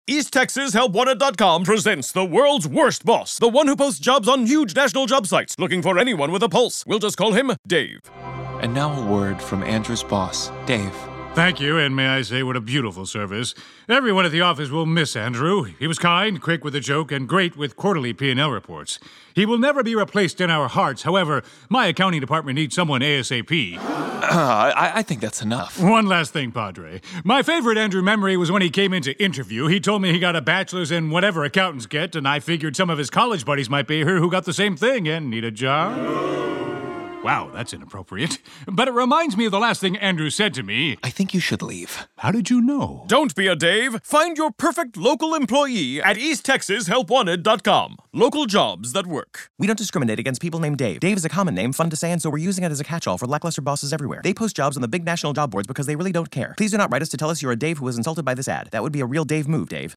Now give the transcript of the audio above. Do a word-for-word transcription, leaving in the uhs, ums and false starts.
East Texas Help Wanted dot com presents the world's worst boss, the one who posts jobs on huge national job sites, looking for anyone with a pulse. We'll just call him Dave. And now a word from Andrew's boss, Dave. Thank you, and may I say what a beautiful service. Everyone at the office will miss Andrew. He was kind, quick with a joke, and great with quarterly P and L reports. He will never be replaced in our hearts. However, my accounting department needs someone ASAP. Uh, I, I think that's enough. One last thing, Padre. My favorite Andrew memory was when he came in to interview. He told me he got a bachelor's in whatever accountants get, and I figured some of his college buddies might be here who got the same thing and need a job. Wow, that's inappropriate. But it reminds me of the last thing Andrew said to me. I think you should leave. How did you know? Don't be a Dave. Find your perfect local employee at East Texas Help Wanted dot com. Local jobs that work. We don't discriminate against people named Dave. Dave is a common name, fun to say, and so we're using it as a catch-all for lackluster bosses everywhere. They post jobs on the big national job boards because they really don't care. Please do not write us to tell us you're a Dave who was insulted by this ad. That would be a real Dave move, Dave.